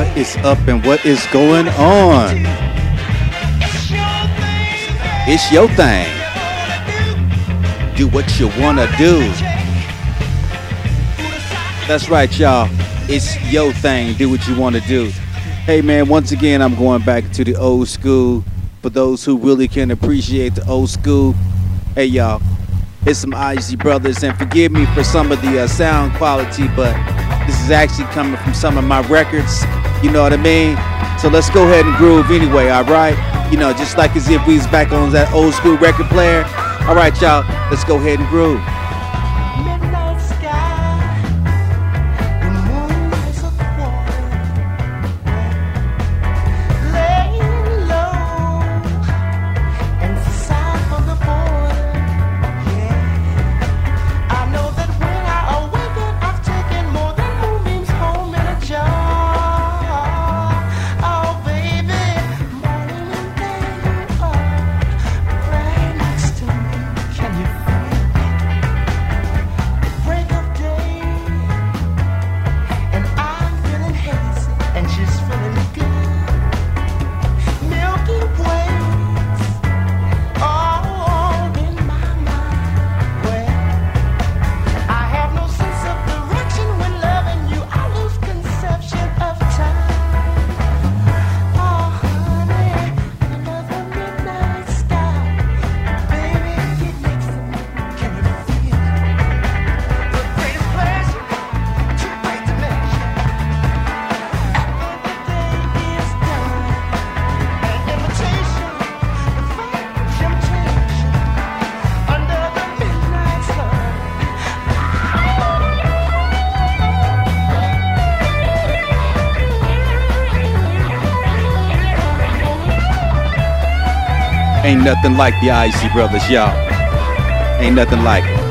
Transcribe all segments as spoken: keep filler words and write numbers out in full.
is up and what is going on? It's your thing. Do what you want to do. That's right, y'all. It's your thing. Do what you want to do. Hey, man, once again, I'm going back to the old school. For those who really can appreciate the old school. Hey, y'all. It's some Isley Brothers. And forgive me for some of the uh, sound quality, but this is actually coming from some of my records. You know what I mean? So let's go ahead and groove anyway, all right? You know, just like as if we was back on that old school record player. All right, y'all, let's go ahead and groove. Ain't nothing like the Isley Brothers, y'all. Ain't nothing like it.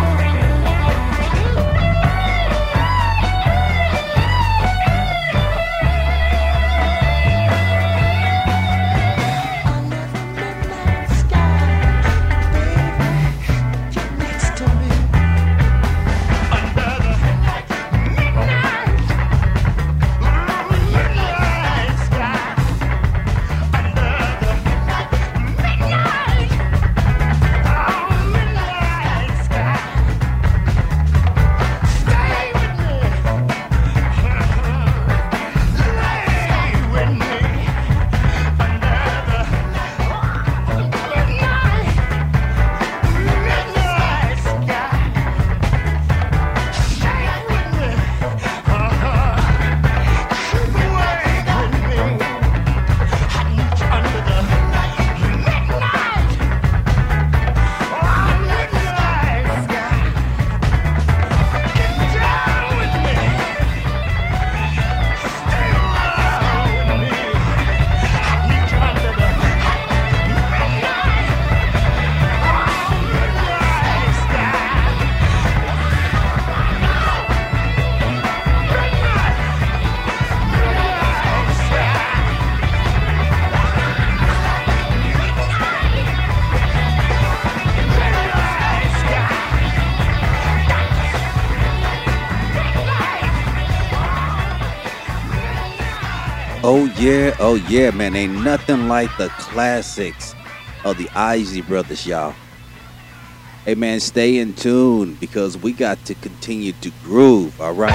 Oh yeah, oh yeah, man. Ain't nothing like the classics of the Isley Brothers, y'all. Hey man, stay in tune because we got to continue to groove, all right?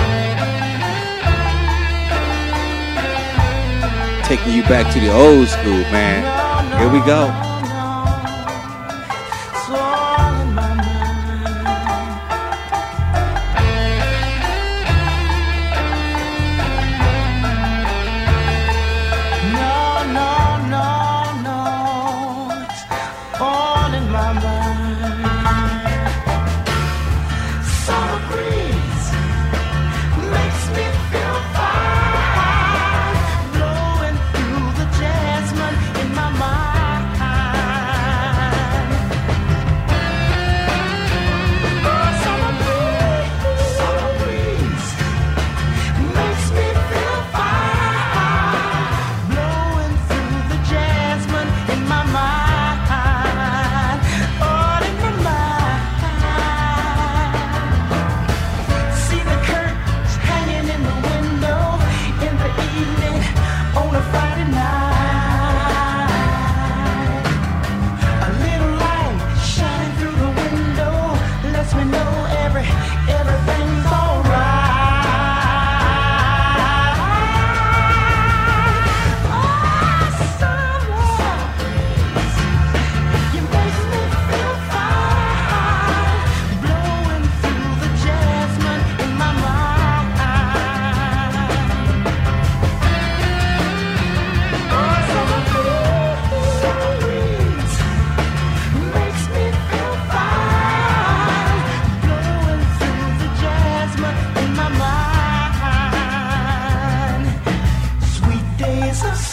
Taking you back to the old school, man. Here we go. Blowing through the jasmine in my mind.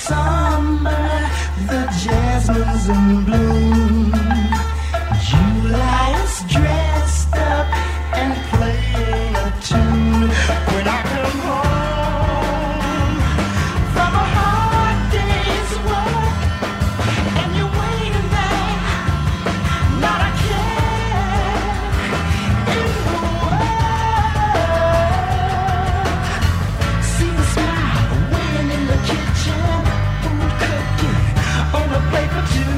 summer, the jasmine's in bloom. July is dressed up and playing a tune. When I come home from a hard day's work and you're waiting there, not a care in the world. See the smile waiting in the kitchen, food cooking on a plate for two.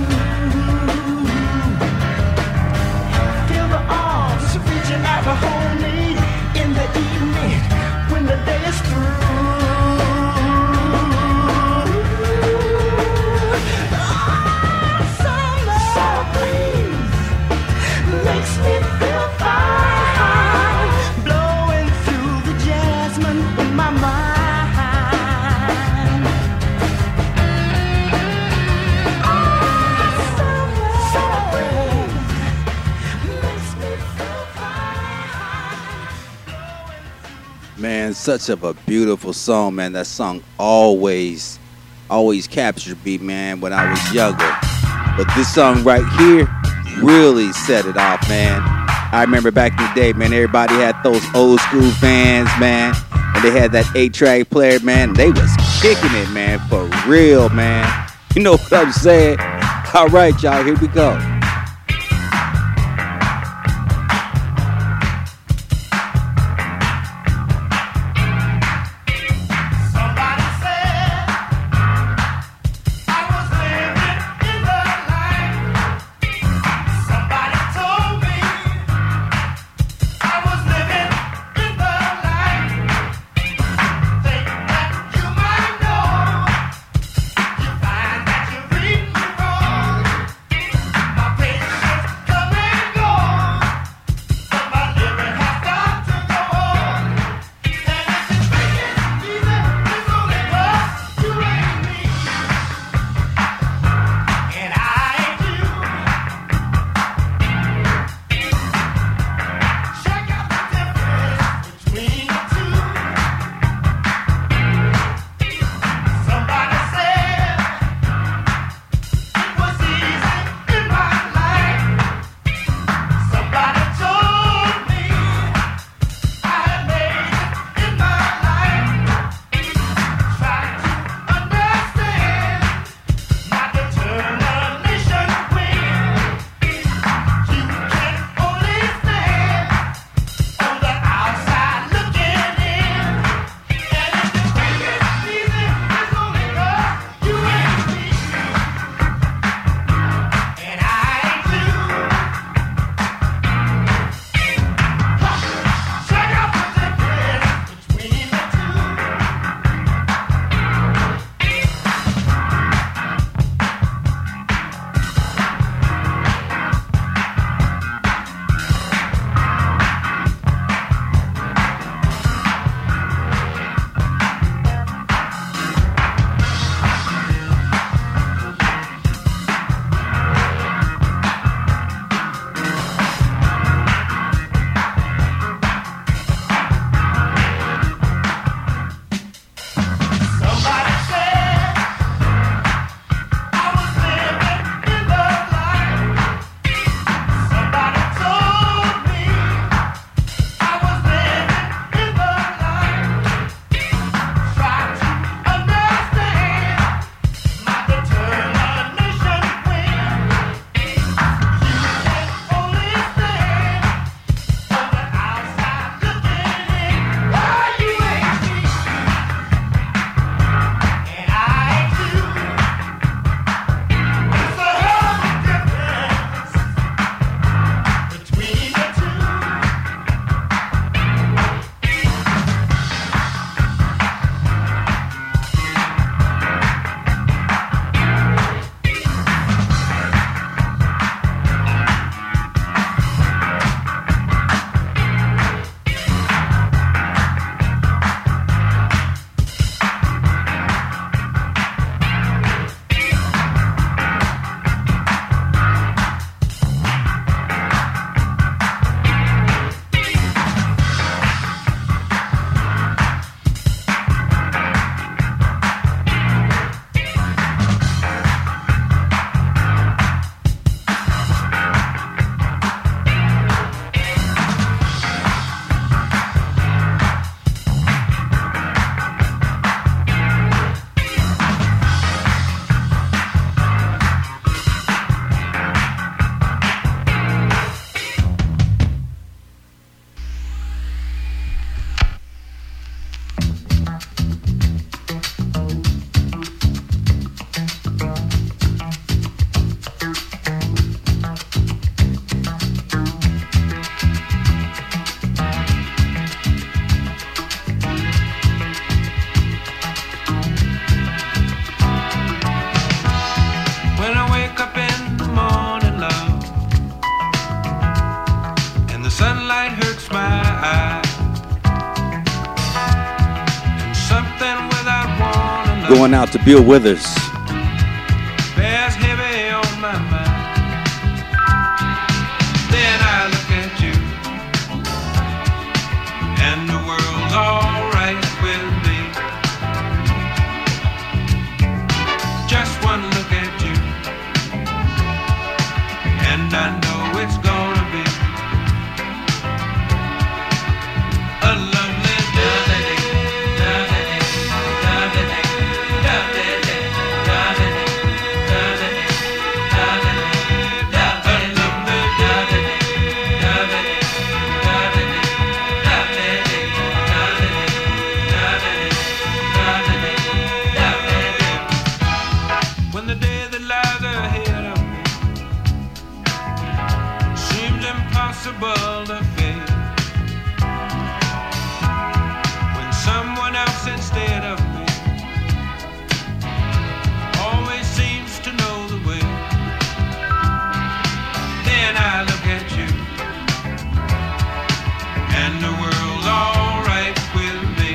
Feel the arms reaching out to hold me in the evening when the day is through. Oh, summer breeze makes me feel fine, blowing through the jasmine in my mind. Oh, summer breeze makes me feel fine. Man, such of a beautiful song, man. That song always, always captured me, man, when I was younger. But this song right here really set it off, man. I remember back in the day, man, everybody had those old school fans, man. And they had that eight-track player, man. They was kicking it, man, for real, man. You know what I'm saying? All right, y'all, here we go. Somebody said I was living in the light. Somebody told me I was living in the light. Think that you might know. You find that you read me wrong. My Going out to Bill Withers. Bears heavy on my mind. Then I look at you, and the world's alright with me. Just one look at you, and I know it's gonna be a lovely day. When the day that lies ahead of me seems impossible to face, when someone else instead of me always seems to know the way, then I look at you, and the world's alright with me.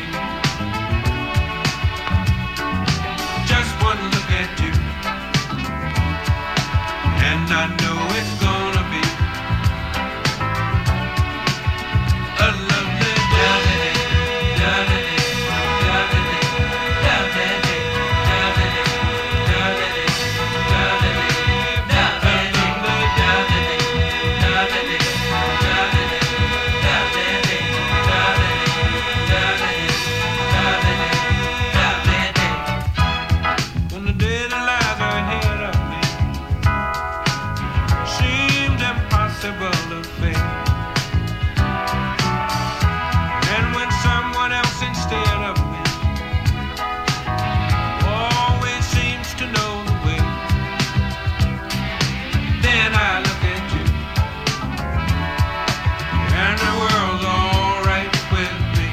Just one look at you, and I know it's gonna be a lovely day. When the day that lies ahead of me seems impossible to face, and when someone else instead of me always seems to know the way, then I look at you, and the world's alright with me.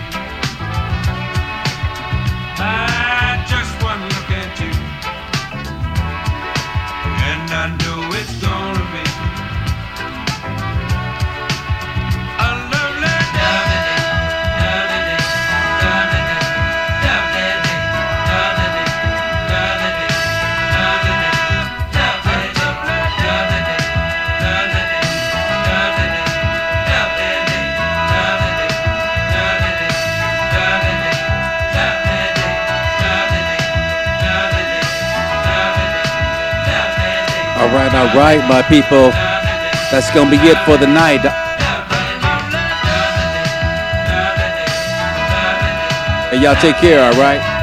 I just one look at you, and I know it's gonna be a lovely day. All right, all right, my people. That's gonna be it for the night. Hey, y'all take care, all right?